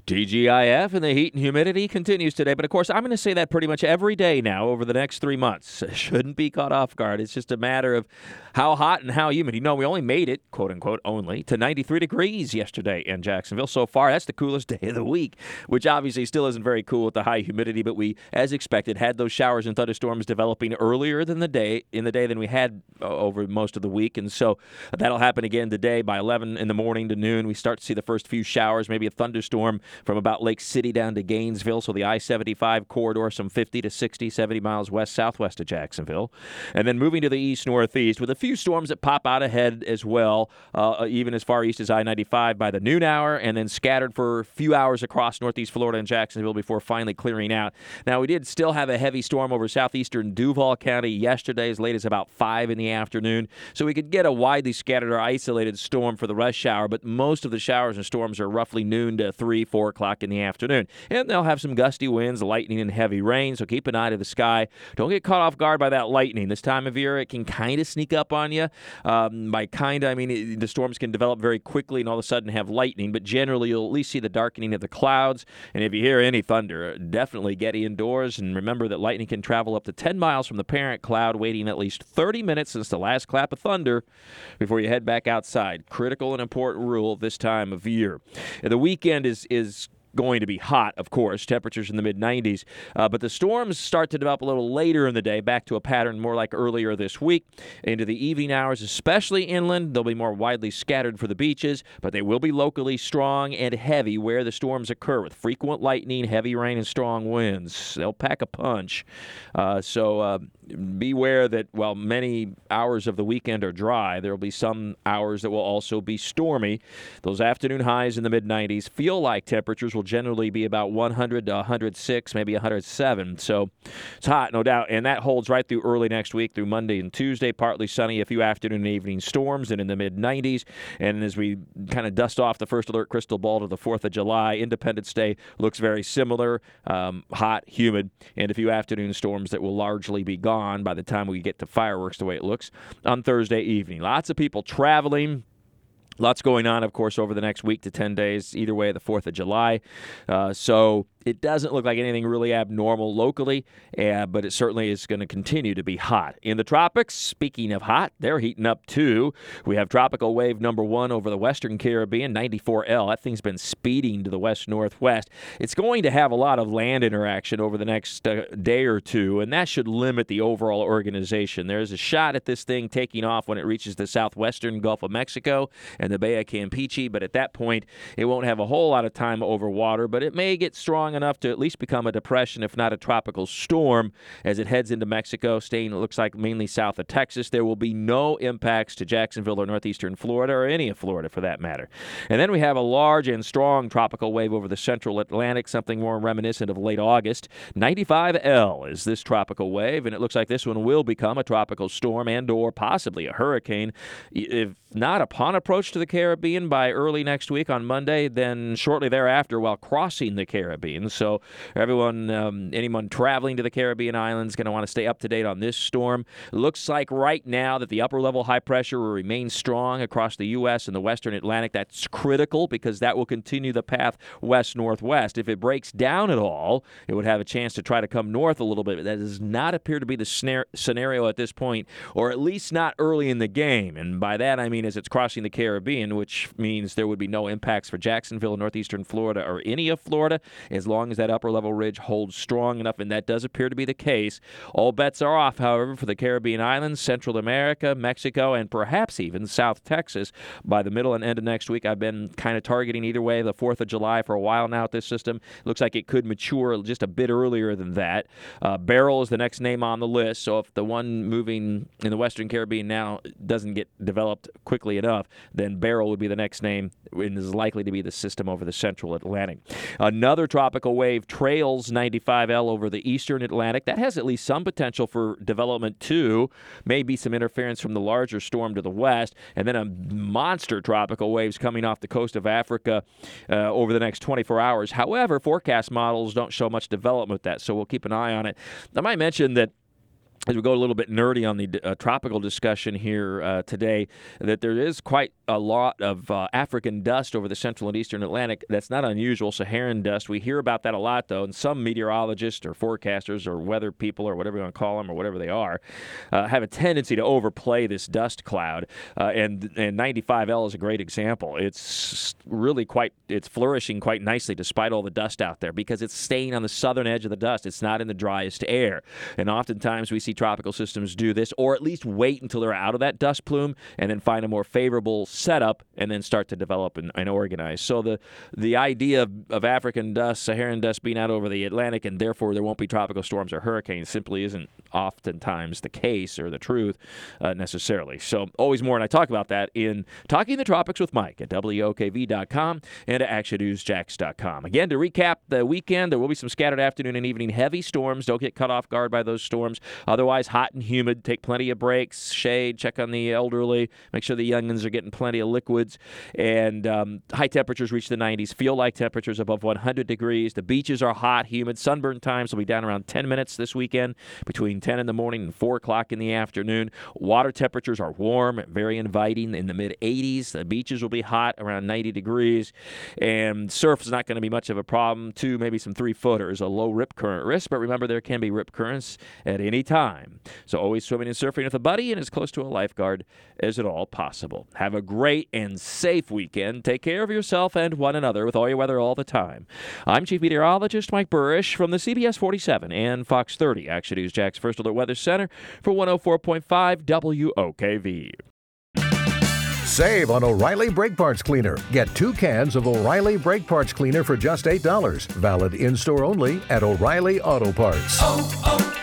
TGIF and the heat and humidity continues today. But, of course, I'm going to say that pretty much every day now over the next 3 months. Shouldn't be caught off guard. It's just a matter of how hot and how humid. You know, we only made it, quote-unquote, only, to 93 degrees yesterday in Jacksonville. So far, that's the coolest day of the week, which obviously still isn't very cool with the high humidity. But we, as expected, had those showers and thunderstorms developing earlier than than we had over most of the week. And so that'll happen again today by 11 in the morning to noon. We start to see the first few showers, maybe a thunderstorm from about Lake City down to Gainesville, so the I-75 corridor, some 50 to 60, 70 miles west-southwest of Jacksonville. And then moving to the east-northeast with a few storms that pop out ahead as well, even as far east as I-95 by the noon hour, and then scattered for a few hours across northeast Florida and Jacksonville before finally clearing out. Now, we did still have a heavy storm over southeastern Duval County yesterday as late as about 5 in the afternoon, so we could get a widely scattered or isolated storm for the rush hour, but most of the showers and storms are roughly noon to 3, 4 o'clock in the afternoon. And they'll have some gusty winds, lightning, and heavy rain, so keep an eye to the sky. Don't get caught off guard by that lightning. This time of year, it can kind of sneak up on you. By kind of, I mean the storms can develop very quickly and all of a sudden have lightning, but generally you'll at least see the darkening of the clouds. And if you hear any thunder, definitely get indoors. And remember that lightning can travel up to 10 miles from the parent cloud, waiting at least 30 minutes since the last clap of thunder before you head back outside. Critical and important rule this time of year. And the weekend is going to be hot, of course, temperatures in the mid-90s, but the storms start to develop a little later in the day, back to a pattern more like earlier this week. Into the evening hours, especially inland, they'll be more widely scattered for the beaches, but they will be locally strong and heavy where the storms occur, with frequent lightning, heavy rain, and strong winds. They'll pack a punch. So beware that while many hours of the weekend are dry, there will be some hours that will also be stormy. Those afternoon highs in the mid-90s feel like temperatures will generally be about 100 to 106, maybe 107. So it's hot, no doubt, and that holds right through early next week, through Monday and Tuesday. Partly sunny, a few afternoon and evening storms, and in the mid-90s. And as we kind of dust off the first alert crystal ball to the 4th of July, Independence Day looks very similar, hot, humid, and a few afternoon storms that will largely be gone by the time we get to fireworks the way it looks on Thursday evening. Lots of people traveling. Lots going on, of course, over the next week to 10 days, either way, the 4th of July. So it doesn't look like anything really abnormal locally, but it certainly is going to continue to be hot. In the tropics, speaking of hot, they're heating up too. We have tropical wave number 1 over the western Caribbean, 94L. That thing's been speeding to the west-northwest. It's going to have a lot of land interaction over the next day or two, and that should limit the overall organization. There's a shot at this thing taking off when it reaches the southwestern Gulf of Mexico and the Bay of Campeche, but at that point, it won't have a whole lot of time over water, but it may get strong enough to at least become a depression, if not a tropical storm, as it heads into Mexico, staying, it looks like, mainly south of Texas. There will be no impacts to Jacksonville or northeastern Florida, or any of Florida for that matter. And then we have a large and strong tropical wave over the central Atlantic, something more reminiscent of late August. 95L is this tropical wave, and it looks like this one will become a tropical storm and or possibly a hurricane, if not upon approach to the Caribbean by early next week on Monday, then shortly thereafter while crossing the Caribbean. So everyone, anyone traveling to the Caribbean islands, going to want to stay up to date on this storm. Looks like right now that the upper level high pressure will remain strong across the U.S. and the western Atlantic. That's critical because that will continue the path west-northwest. If it breaks down at all, it would have a chance to try to come north a little bit. But that does not appear to be the scenario at this point, or at least not early in the game. And by that I mean as it's crossing the Caribbean, which means there would be no impacts for Jacksonville, northeastern Florida, or any of Florida, as long as that upper-level ridge holds strong enough, and that does appear to be the case. All bets are off, however, for the Caribbean islands, Central America, Mexico, and perhaps even South Texas by the middle and end of next week. I've been kind of targeting either way the 4th of July for a while now at this system. Looks like it could mature just a bit earlier than that. Beryl is the next name on the list, so if the one moving in the western Caribbean now doesn't get developed quickly enough, then Beryl would be the next name and is likely to be the system over the central Atlantic. Another tropical wave trails 95L over the eastern Atlantic. That has at least some potential for development too. Maybe some interference from the larger storm to the west, and then a monster tropical waves coming off the coast of Africa over the next 24 hours. However, forecast models don't show much development with that, so we'll keep an eye on it. I might mention that as we go a little bit nerdy on the tropical discussion here today, that there is quite a lot of African dust over the central and eastern Atlantic. That's not unusual. Saharan dust. We hear about that a lot, though, and some meteorologists or forecasters or weather people or whatever you want to call them or whatever they are have a tendency to overplay this dust cloud. And 95L is a great example. It's really it's flourishing quite nicely despite all the dust out there because it's staying on the southern edge of the dust. It's not in the driest air. And oftentimes we see tropical systems do this, or at least wait until they're out of that dust plume and then find a more favorable setup and then start to develop and organize. So the idea of African dust, Saharan dust being out over the Atlantic and therefore there won't be tropical storms or hurricanes simply isn't oftentimes the case or the truth necessarily. So always more, and I talk about that in Talking the Tropics with Mike at WOKV.com and at ActionNewsJax.com. Again, to recap the weekend, there will be some scattered afternoon and evening heavy storms. Don't get caught off guard by those storms. Otherwise, hot and humid. Take plenty of breaks, shade, check on the elderly, make sure the youngins are getting plenty of liquids. And high temperatures reach the 90s. Feel-like temperatures above 100 degrees. The beaches are hot, humid. Sunburn times will be down around 10 minutes this weekend, between 10 in the morning and 4 o'clock in the afternoon. Water temperatures are warm, very inviting in the mid-80s. The beaches will be hot, around 90 degrees. And surf is not going to be much of a problem. 2, maybe some 3-footers, a low rip current risk. But remember, there can be rip currents at any time. So always swimming and surfing with a buddy and as close to a lifeguard as at all possible. Have a great and safe weekend. Take care of yourself and one another with all your weather all the time. I'm Chief Meteorologist Mike Burrish from the CBS 47 and Fox 30 Action News Jax First Alert Weather Center for 104.5 WOKV. Save on O'Reilly Brake Parts Cleaner. Get 2 cans of O'Reilly Brake Parts Cleaner for just $8. Valid in-store only at O'Reilly Auto Parts.